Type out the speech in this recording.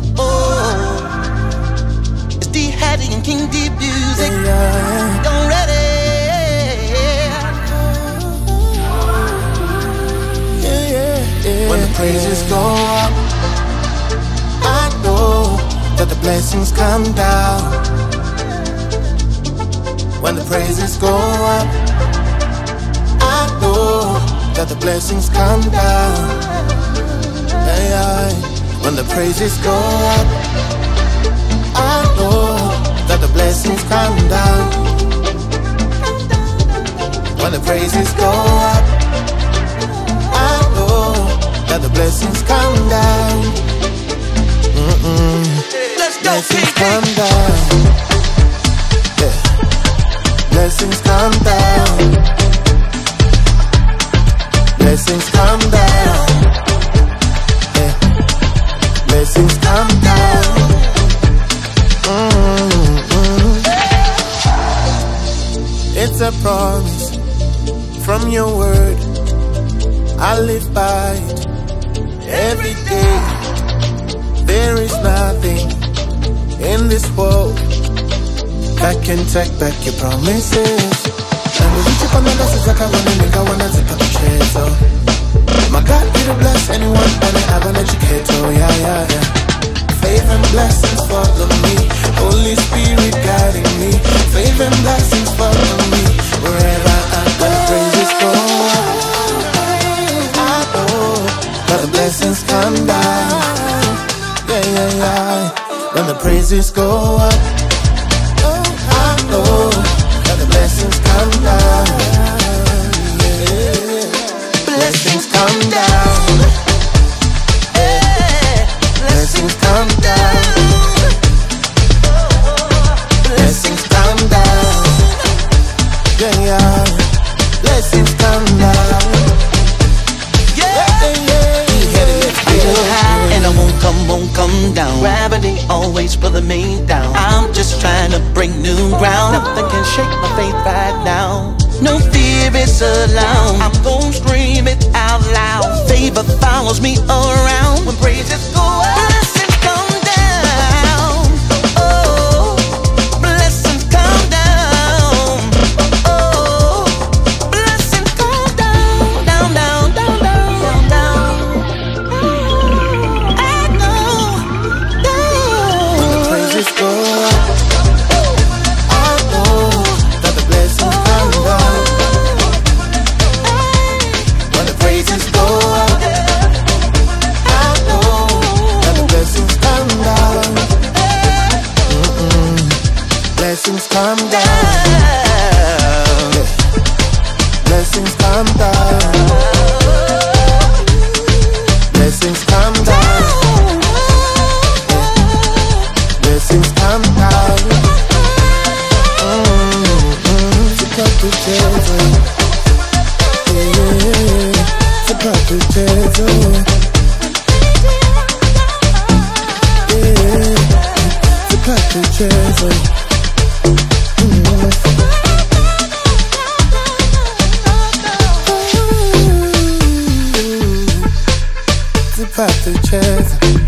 It's D Hattie and King D Music. Yeah. Don't ready. Yeah. When the praises go up, I know that the blessings come down. When the praises go up, I know that the blessings come down. When the praises go up, I know that the blessings come down. When the praises go up, I know that the blessings come down. Let's go, blessings come down. Yeah. Blessings come down. Blessings come down. Yeah. Blessings come down. It's a promise from your word. I live by it every day. There is nothing in this world that can take back your promises. And we reach up on the lessons like I wanna make, I wanna take up the chance, oh. My God, you to bless anyone and I have an educator, yeah. Favor and blessings follow me, Holy Spirit guiding me. Favor and blessings follow me, wherever I go, praises go up. I know that the blessings come down. Yeah. When the praises go up, I know that the blessings come down. Yeah. Blessings come down. Yeah. Blessings come down. Blessings come down. Yeah. Blessings come down. And I won't come down. Gravity always pulling me down. I'm just trying to break new ground. Nothing can shake my faith right now. No fear is allowed. I'm gonna scream it out loud. Favor follows me around. When praises go up, blessings come down. Oh, blessings come down. Oh, blessings come down, down. Go up. I know that the blessings come down. When the praises go up, I know that the blessings come down. Blessings come down. Blessings come down. Blessings come down. Blessings come down. It's about to change.